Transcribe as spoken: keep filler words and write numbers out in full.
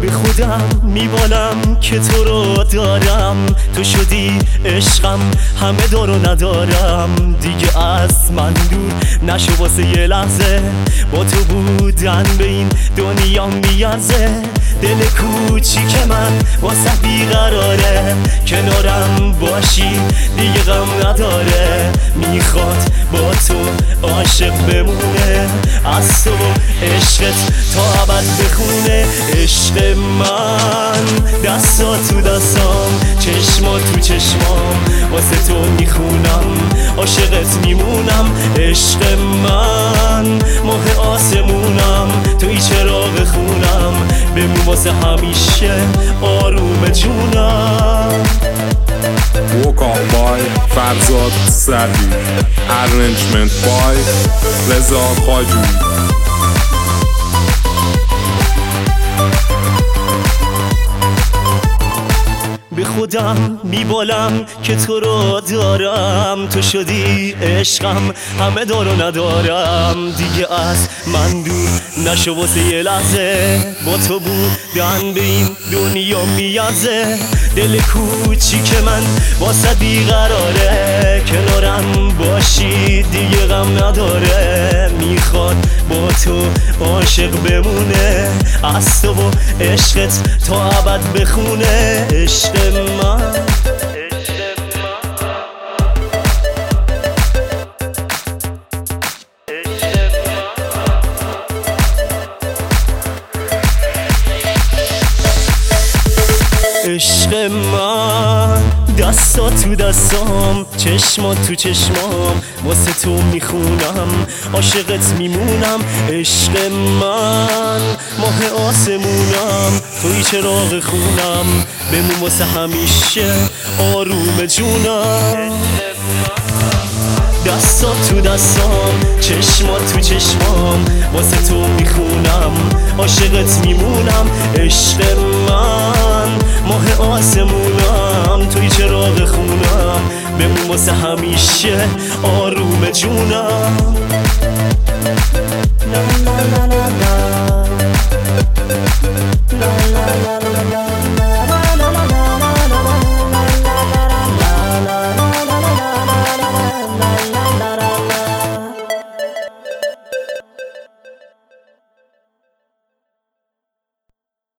به خودم میبالم که تو رو دارم، تو شدی عشقم، همه دارو ندارم. دیگه از من دور نشو واسه یه لحظه، با تو بودن به این دنیا میارزه. دل کوچیک من واسه بیقراره، کنارم باشی دیگه غم نداره. میخواد با تو عاشق بمونه، از تو عشقت تا ابد بخونه. عشق من دستا تو دستام، چشما تو چشمام، واسه تو میخونم، عاشقت میمونم. عشق من ماه آسمونم، توی چراغ خونم، بمون واسه همیشه آروم جونم. Walk on by فرزاد سعدی، Arrangement by رضا خواجویی. به خودم میبالم که تو رو دارم، تو شدی عشقم، همه دارو ندارم. دیگه از من دور نشو واسه یه لحظه، با تو بودن به این دنیا میارزه. دل کوچیک من واسه بیقراره، کنارم باشی دیگه غم نداره. میخواد با تو عاشق بمونه، از تو و عشقت تا ابد بخونه. عشق من عشق من دستا تو دستام، چشما تو چشمام، واسه تو میخونم، عاشقت میمونم. عشق من ماه آسمونم، توی چراغ خونم، بمون واسه همیشه آروم جونم. دستا تو دستام، چشما تو چشمام، واسه تو میخونم، عاشقت میمونم. عشق من ماه آسمونم، توی چراغ خونم، بمون واسه همیشه آروم جونم.